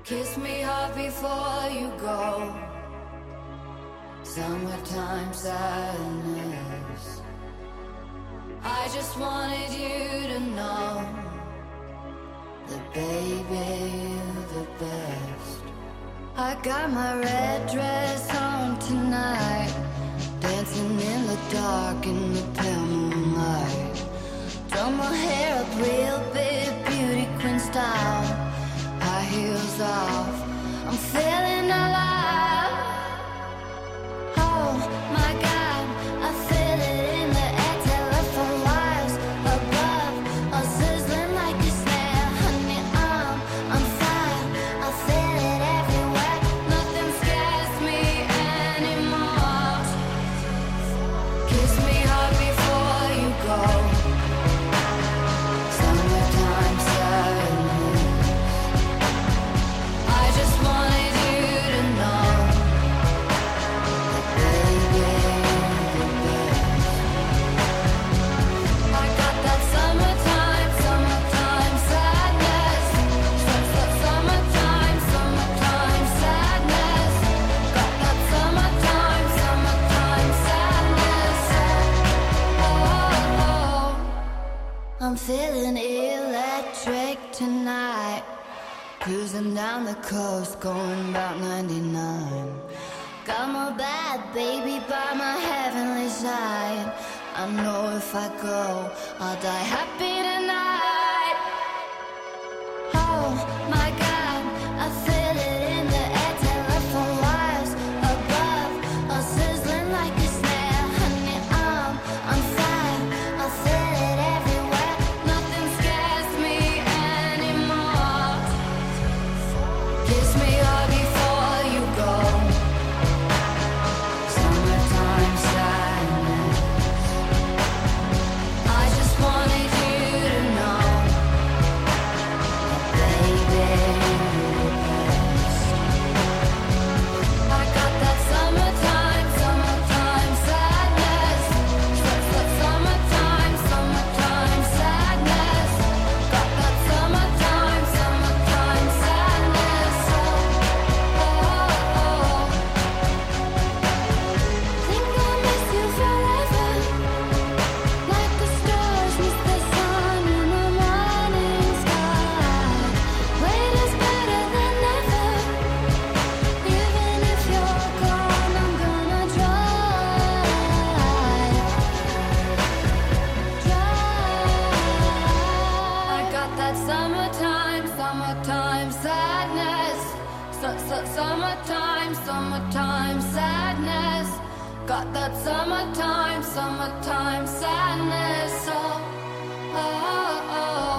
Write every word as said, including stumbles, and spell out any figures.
Kiss me hard before you go. Summertime sadness. I just wanted you to know that baby, you're the best. I got my red dress on tonight, dancing in the dark in the pale moonlight. Done my hair up real big, beauty queen style. High heels off, I'm feeling alive. Oh my God, I feel it in the air, telephone wires above, all sizzling like a snare. Honey, I'm on fire, I feel it everywhere. Nothing scares me anymore. Kiss me hard before you go. Summertime sadness. I just wanted you to know that baby, you're the best. I got that summertime, summertime sadness. Such that summertime, summertime sadness. Got that summertime, summertime sadness. Oh, oh. I'm feeling electric tonight. Cruising down the coast, going about ninety-nine. Got my bad baby by my heavenly side. I know if I go, I'll die happy tonight. Oh my God, I feel it in the air, telephone wires above, all sizzling like a snare. Honey, I'm on fire, I feel it everywhere. Nothing scares me anymore. Kiss me hard before you go. Summertime sadness. I just wanted you to know that baby, you're the best. I got that summertime, summertime sadness. Such that summertime, summertime sadness. Got that summertime, summertime sadness. Oh, oh, oh. Think I'll miss you forever, like the stars miss the sun in the morning sky. Wait is better than never. Even if you're gone, I'm gonna try, try. I got that summertime, summertime sadness. Su- su- Summertime, summertime sadness. Got that summertime, summertime sadness. Oh, oh, oh.